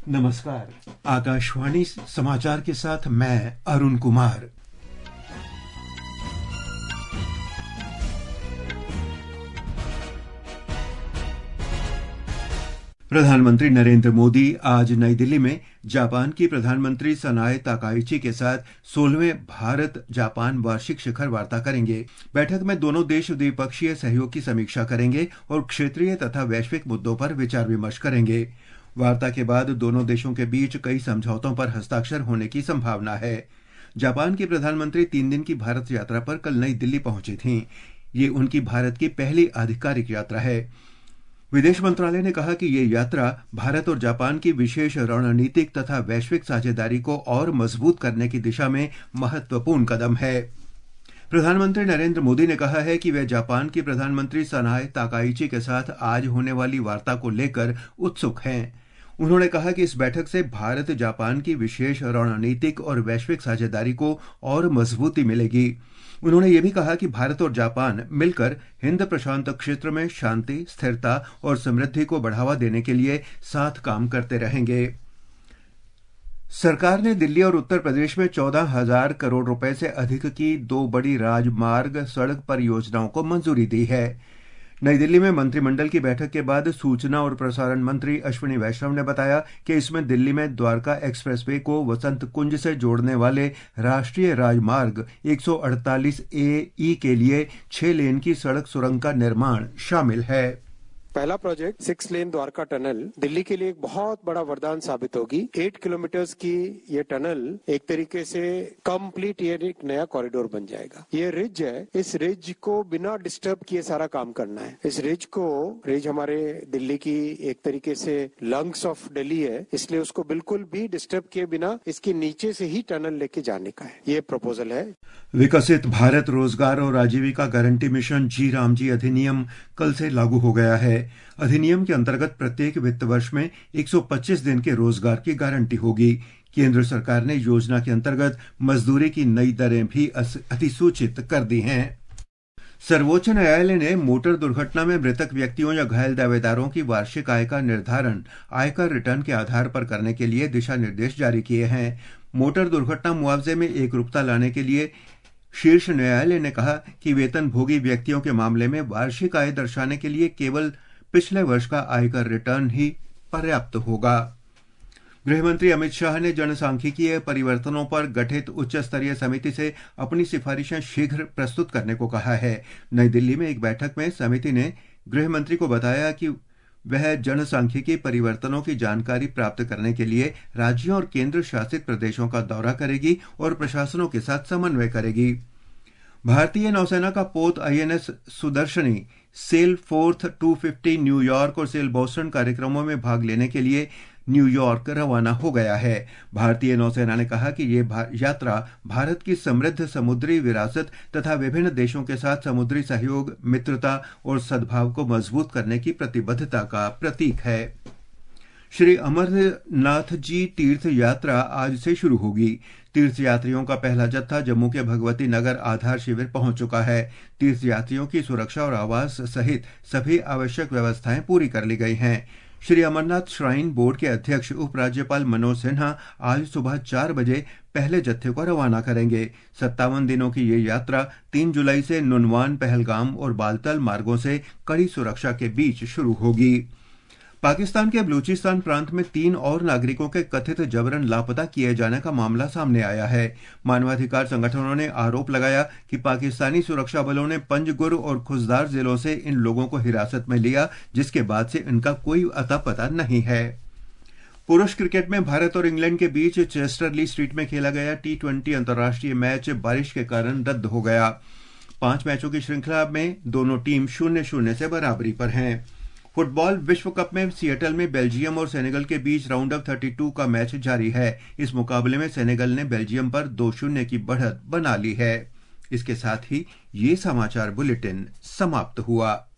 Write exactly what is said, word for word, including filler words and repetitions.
नमस्कार। आकाशवाणी समाचार के साथ मैं अरुण कुमार। प्रधानमंत्री नरेंद्र मोदी आज नई दिल्ली में जापान की प्रधानमंत्री सनाए ताकाइची के साथ सोलहवें भारत जापान वार्षिक शिखर वार्ता करेंगे। बैठक में दोनों देश द्विपक्षीय सहयोग की समीक्षा करेंगे और क्षेत्रीय तथा वैश्विक मुद्दों पर विचार विमर्श करेंगे। वार्ता के बाद दोनों देशों के बीच कई समझौतों पर हस्ताक्षर होने की संभावना है। जापान की प्रधानमंत्री तीन दिन की भारत यात्रा पर कल नई दिल्ली पहुंची थीं। ये उनकी भारत की पहली आधिकारिक यात्रा है। विदेश मंत्रालय ने कहा कि ये यात्रा भारत और जापान की विशेष रणनीतिक तथा वैश्विक साझेदारी को और मजबूत करने की दिशा में महत्वपूर्ण कदम है। प्रधानमंत्री नरेंद्र मोदी ने कहा है कि वे जापान की प्रधानमंत्री सनाए ताकाइची के साथ आज होने वाली वार्ता को लेकर उत्सुक हैं। उन्होंने कहा कि इस बैठक से भारत जापान की विशेष रणनीतिक और वैश्विक साझेदारी को और मजबूती मिलेगी। उन्होंने ये भी कहा कि भारत और जापान मिलकर हिंद प्रशांत क्षेत्र में शांति, स्थिरता और समृद्धि को बढ़ावा देने के लिए साथ काम करते रहेंगे। सरकार ने दिल्ली और उत्तर प्रदेश में चौदह हजार करोड़ रुपए से अधिक की दो बड़ी राजमार्ग सड़क परियोजनाओं को मंजूरी दी है। नई दिल्ली में मंत्रिमंडल की बैठक के बाद सूचना और प्रसारण मंत्री अश्विनी वैष्णव ने बताया कि इसमें दिल्ली में द्वारका एक्सप्रेसवे को वसंत कुंज से जोड़ने वाले राष्ट्रीय राजमार्ग एक सौ अड़तालीस ए ई के लिए छह लेन की सड़क सुरंग का निर्माण शामिल है। पहला project six lane Dwarka tunnel Delhi के लिए एक बहुत बड़ा वरदान साबित होगी। एट किलोमीटर की ये टनल एक तरीके से कंप्लीट ये एक नया कॉरिडोर बन जाएगा। ये रिज है, इस रिज को बिना डिस्टर्ब किए सारा काम करना है। इस रिज को रिज हमारे दिल्ली की एक तरीके से लंग्स ऑफ दिल्ली है, इसलिए उसको बिल्कुल भी डिस्टर्ब किए बिना इसके नीचे से ही टनल लेके जाने का है। ये प्रपोजल है। विकसित भारत रोजगार और Ajeevika guarantee mission G RAM G अधिनियम कल से लागू हो गया है। अधिनियम के अंतर्गत प्रत्येक वित्त वर्ष में एक सौ पच्चीस दिन के रोजगार की गारंटी होगी। केंद्र सरकार ने योजना के अंतर्गत मजदूरी की नई दरें भी अधिसूचित कर दी हैं। सर्वोच्च न्यायालय ने मोटर दुर्घटना में मृतक व्यक्तियों या घायल दावेदारों की वार्षिक आय का निर्धारण आयकर रिटर्न के आधार पर करने के लिए दिशा निर्देश जारी किए हैं। मोटर दुर्घटना मुआवजे में एकरूपता लाने के लिए शीर्ष न्यायालय ने कहा कि वेतनभोगी व्यक्तियों के मामले में वार्षिक आय दर्शाने के लिए केवल पिछले वर्ष का आयकर रिटर्न ही पर्याप्त होगा। गृहमंत्री अमित शाह ने जनसांख्यिकीय परिवर्तनों पर गठित उच्च स्तरीय समिति से अपनी सिफारिशें शीघ्र प्रस्तुत करने को कहा है। नई दिल्ली में एक बैठक में समिति ने गृहमंत्री को बताया कि वह जनसांख्यिकीय परिवर्तनों की जानकारी प्राप्त करने के लिए राज्यों और केंद्र शासित प्रदेशों का दौरा करेगी और प्रशासनों के साथ समन्वय करेगी। भारतीय नौसेना का पोत आईएनएस सुदर्शनी सेल फोर्थ दो सौ पचास न्यूयॉर्क और सेल बोस्टन कार्यक्रमों में भाग लेने के लिए न्यूयॉर्क रवाना हो गया है। भारतीय नौसेना ने कहा कि ये यात्रा भारत की समृद्ध समुद्री विरासत तथा विभिन्न देशों के साथ समुद्री सहयोग, मित्रता और सद्भाव को मजबूत करने की प्रतिबद्धता का प्रतीक है। श्री अमरनाथ जी तीर्थ यात्रा आज से शुरू होगी। तीर्थयात्रियों का पहला जत्था जम्मू के भगवती नगर आधार शिविर पहुंच चुका है। तीर्थयात्रियों की सुरक्षा और आवास सहित सभी आवश्यक व्यवस्थाएं पूरी कर ली गई हैं। श्री अमरनाथ श्राइन बोर्ड के अध्यक्ष उपराज्यपाल मनोज सिन्हा आज सुबह चार बजे पहले जत्थे को रवाना करेंगे। सत्तावन दिनों की ये यात्रा तीन जुलाई से नुनवान, पहलगाम और बालतल मार्गों से कड़ी सुरक्षा के बीच शुरू होगी। पाकिस्तान के बलूचिस्तान प्रांत में तीन और नागरिकों के कथित जबरन लापता किए जाने का मामला सामने आया है। मानवाधिकार संगठनों ने आरोप लगाया कि पाकिस्तानी सुरक्षा बलों ने पंजगुर और खुजदार जिलों से इन लोगों को हिरासत में लिया, जिसके बाद से इनका कोई अता पता नहीं है। पुरुष क्रिकेट में भारत और इंग्लैंड के बीच चेस्टरली स्ट्रीट में खेला गया टी ट्वेंटी अंतर्राष्ट्रीय मैच बारिश के कारण रद्द हो गया। पांच मैचों की श्रृंखला में दोनों टीम शून्य शून्य से बराबरी पर हैं। फुटबॉल विश्व कप में सिएटल में बेल्जियम और सेनेगल के बीच राउंड ऑफ बत्तीस का मैच जारी है। इस मुकाबले में सेनेगल ने बेल्जियम पर दो शून्य की बढ़त बना ली है। इसके साथ ही ये समाचार बुलेटिन समाप्त हुआ।